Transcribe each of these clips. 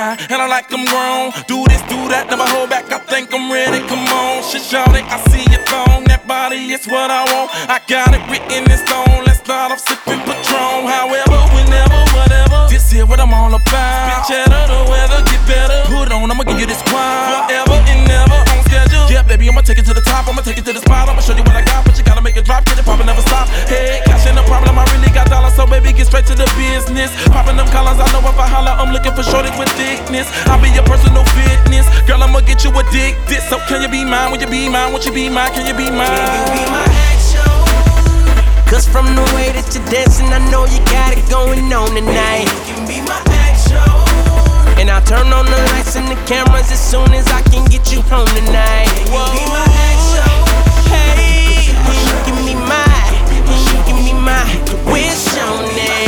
high, and I like them grown. Do this, do that, never hold back, I think I'm ready, come on. Shit, y'all, I see your thong, that body is what I want. I got it written in stone, let's start off sipping Patron. However, whenever, whatever, this here what I'm all about. Spit cheddar, the weather get better. Put on, I'ma give you this crime. Forever and never on schedule. Yeah, baby, I'ma take it to the top, I'ma take it to the spot. I'ma show you what I got, but you gotta make it drop, get it pop and never stop. Hey, cash ain't a problem, I really got dollars, so baby, get straight to the business. Popping them collars, I know if I holler, I'm looking for shorties with thickness. I'll be your personal fitness, girl, I'ma get you addicted. So can you be mine? Will you be mine? Won't you be mine? Can you be mine? Can you be my action? Cause from the way that you're dancing, I know you got it going on tonight. You can be my action. And I'll turn on the lights and the cameras as soon as I can get you home tonight. Can you be my action? Hey, you give me my, you give me my wish on it.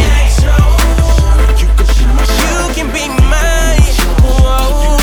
You can be mine. Whoa.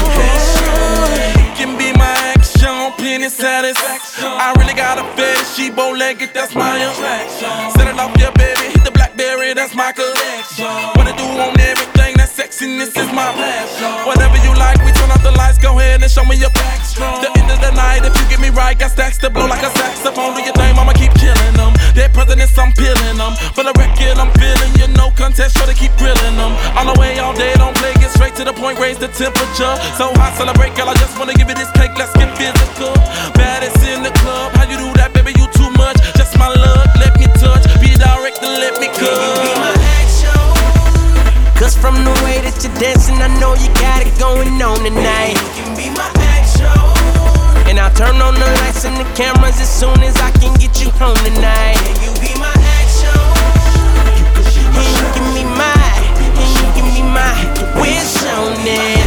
You can be my action, plenty satisfaction. I really got a fetish, she bow-legged, that's my attraction. Set it off, yeah, baby, hit the Blackberry, that's my collection. What I do on everything, that sexiness is my passion. Whatever you like, we turn off the lights, go ahead and show me your back strong. The end of the night, if you get me right, got stacks to blow like a saxophone. Do your thing, I'ma keep killing them. Their presidents, I'm peeling them. For the record, I'm feeling you, no contest, sure to keep grilling them. All the way, all day, don't play, get straight to the point, raise the temperature. So hot, celebrate, girl, I just wanna give you this cake, let's get physical. Baddest in the club, how you do that, baby, you too much. Just my love, let me touch, be direct and let me cut. Can you be my action? Cause from the way that you're dancing, I know you got it going on tonight. You can be my action. And I'll turn on the lights and the cameras as soon as I can get you home tonight. Can you be my action? And you give me my, and you give me my wish on it.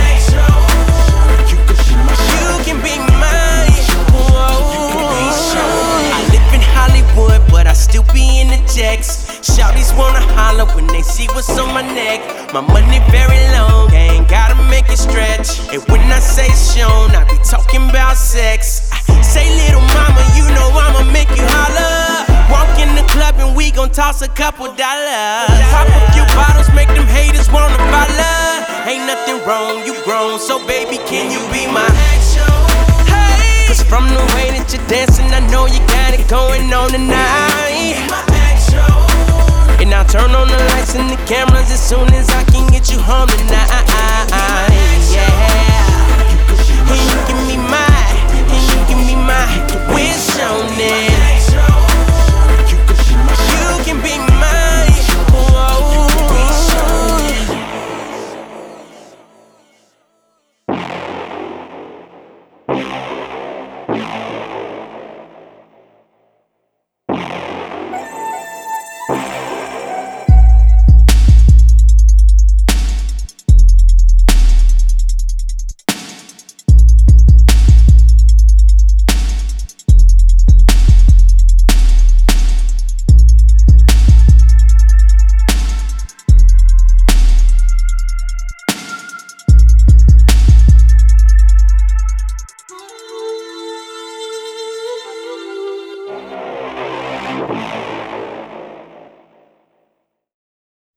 You can be mine. Whoa. I live in Hollywood, but I still be in the jacks. Shawties wanna holler when they see what's on my neck. My money very long, I ain't gotta make it stretch. And when I say shown, I be talking about sex. Say little mama, you know I'ma make you holler. Walk in the club and we gon' toss a couple dollars. Pop a few bottles, make them haters wanna follow. Ain't nothing wrong, you grown, so baby, can you be my action? Hey, cause from the way that you're dancing, I know you got it going on tonight. And I'll turn on the lights and the cameras as soon as I can get you home tonight. Yeah. And you give me my, and you give me my wish on it.